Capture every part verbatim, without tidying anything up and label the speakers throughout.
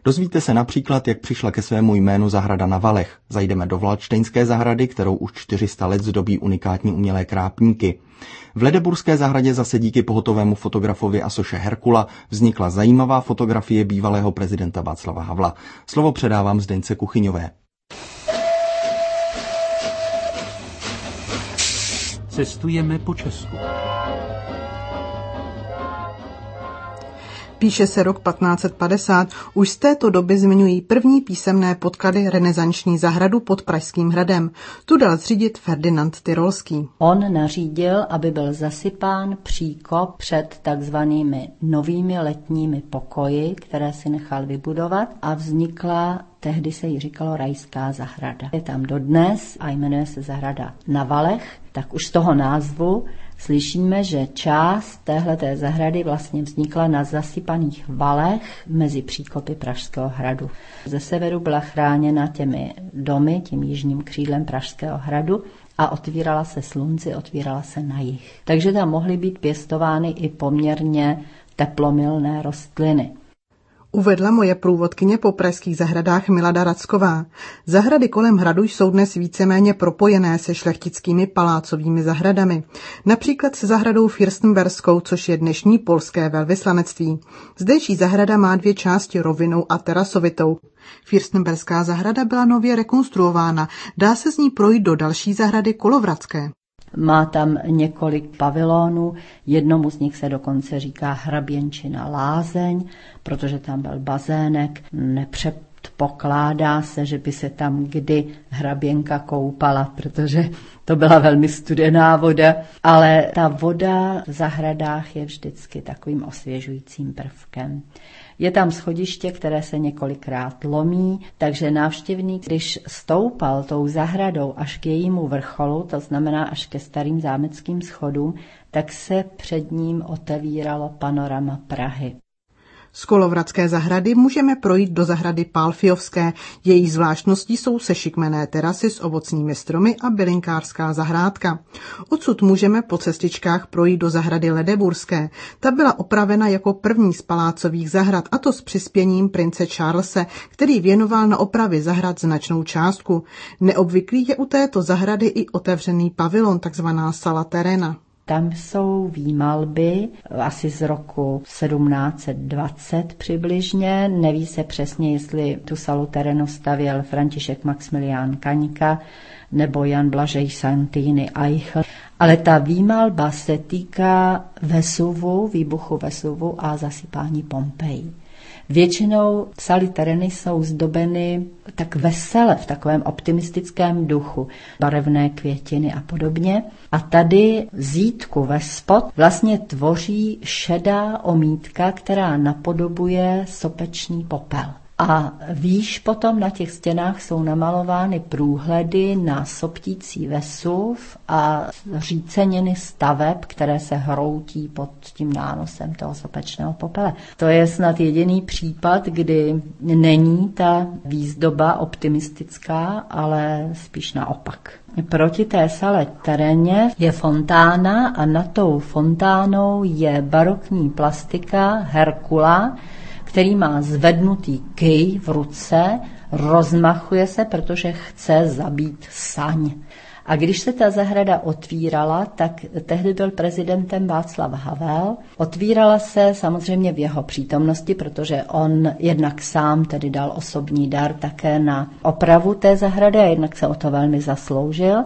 Speaker 1: Dozvíte se například, jak přišla ke svému jménu zahrada na Valech. Zajdeme do Valdštejnské zahrady, kterou už čtyři sta let zdobí unikátní umělé krápníky. V Ledeburské zahradě zase díky pohotovému fotografovi a soše Herkula vznikla zajímavá fotografie bývalého prezidenta Václava Havla. Slovo předávám Zdeňce Kuchyňové.
Speaker 2: Cestujeme po Česku.
Speaker 3: Píše se rok patnáct set padesát, už z této doby zmiňují první písemné podklady renesanční zahradu pod Pražským hradem. Tu dal zřídit Ferdinand Tyrolský.
Speaker 4: On nařídil, aby byl zasypán příkop před takzvanými novými letními pokoji, které si nechal vybudovat, a vznikla, tehdy se jí říkalo, Rajská zahrada. Je tam dodnes a jmenuje se zahrada na Valech, tak už z toho názvu slyšíme, že část téhleté zahrady vlastně vznikla na zasypaných valech mezi příkopy Pražského hradu. Ze severu byla chráněna těmi domy, tím jižním křídlem Pražského hradu a otvírala se slunci, otvírala se na jih. Takže tam mohly být pěstovány i poměrně teplomilné rostliny.
Speaker 3: Uvedla moje průvodkyně po pražských zahradách Milada Racková. Zahrady kolem hradu jsou dnes víceméně propojené se šlechtickými palácovými zahradami. Například se zahradou Fürstenbergskou, což je dnešní polské velvyslanectví. Zdejší zahrada má dvě části, rovinnou a terasovitou. Fürstenbergská zahrada byla nově rekonstruována. Dá se z ní projít do další zahrady Kolovratské.
Speaker 4: Má tam několik pavilonů, jednomu z nich se dokonce říká Hraběnčina lázeň, protože tam byl bazének, nepředpokládá se, že by se tam kdy hraběnka koupala, protože to byla velmi studená voda, ale ta voda v zahradách je vždycky takovým osvěžujícím prvkem. Je tam schodiště, které se několikrát lomí, takže návštěvník, když stoupal tou zahradou až k jejímu vrcholu, to znamená až ke starým zámeckým schodům, tak se před ním otevíralo panorama Prahy.
Speaker 3: Z Kolovratské zahrady můžeme projít do zahrady Pálfiovské. Její zvláštností jsou sešikmené terasy s ovocnými stromy a bylinkářská zahrádka. Odsud můžeme po cestičkách projít do zahrady Ledeburské. Ta byla opravena jako první z palácových zahrad, a to s přispěním prince Charlese, který věnoval na opravy zahrad značnou částku. Neobvyklý je u této zahrady i otevřený pavilon, takzvaná sala terena.
Speaker 4: Tam jsou výmalby asi z roku sedmnáct set dvacet přibližně. Neví se přesně, jestli tu salu terenu stavěl František Maxmilián Kaňka nebo Jan Blažej Santýny Eichl. Ale ta výmalba se týká Vesuvu, výbuchu Vesuvu a zasypání Pompeji. Většinou saly tereny jsou zdobeny tak vesele, v takovém optimistickém duchu, barevné květiny a podobně. A tady zítku vespod vlastně tvoří šedá omítka, která napodobuje sopečný popel. A výš potom na těch stěnách jsou namalovány průhledy na soptící Vesuv a říceniny staveb, které se hroutí pod tím nánosem toho sopečného popele. To je snad jediný případ, kdy není ta výzdoba optimistická, ale spíš naopak. Proti té sale teréně je fontána a nad tou fontánou je barokní plastika Herkula, který má zvednutý kyj v ruce, rozmachuje se, protože chce zabít saň. A když se ta zahrada otvírala, tak tehdy byl prezidentem Václav Havel. Otvírala se samozřejmě v jeho přítomnosti, protože on jednak sám tedy dal osobní dar také na opravu té zahrady a jednak se o to velmi zasloužil.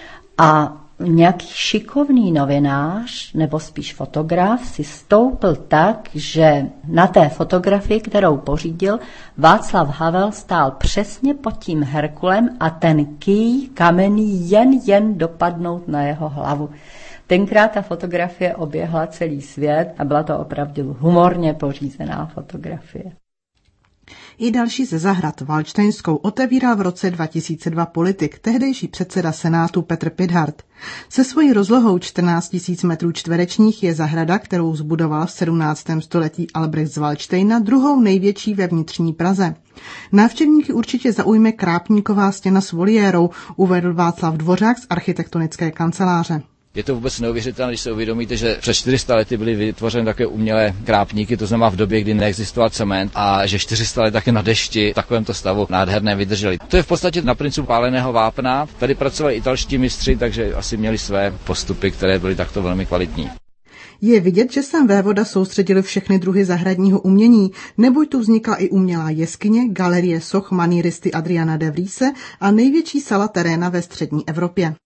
Speaker 4: A nějaký šikovný novinář, nebo spíš fotograf, si stoupl tak, že na té fotografii, kterou pořídil, Václav Havel stál přesně pod tím Herkulem a ten kýj kamenný jen jen dopadnout na jeho hlavu. Tenkrát ta fotografie oběhla celý svět a byla to opravdu humorně pořízená fotografie.
Speaker 3: I další ze zahrad Valdštejnskou otevíral v roce dva tisíce dva politik, tehdejší předseda Senátu Petr Pithart. Se svojí rozlohou čtrnáct tisíc metrů čtverečních je zahrada, kterou zbudoval v sedmnáctém století Albrecht z Valdštejna, druhou největší ve vnitřní Praze. Návštěvníky určitě zaujme krápníková stěna s voliérou, uvedl Václav Dvořák z architektonické kanceláře.
Speaker 5: Je to vůbec neuvěřitelné, když se uvědomíte, že před čtyřmi sty lety byly vytvořeny také umělé krápníky, to znamená v době, kdy neexistoval cement, a že čtyři sta let také na dešti v takovémto stavu nádherné vydrželi. To je v podstatě na principu páleného vápna. Tady pracovali italští mistři, takže asi měli své postupy, které byly takto velmi kvalitní.
Speaker 3: Je vidět, že sem vévoda soustředili všechny druhy zahradního umění, neboť tu vznikla i umělá jeskyně, galerie soch manieristy Adriana de Vriese a největší sala teréna ve střední Evropě.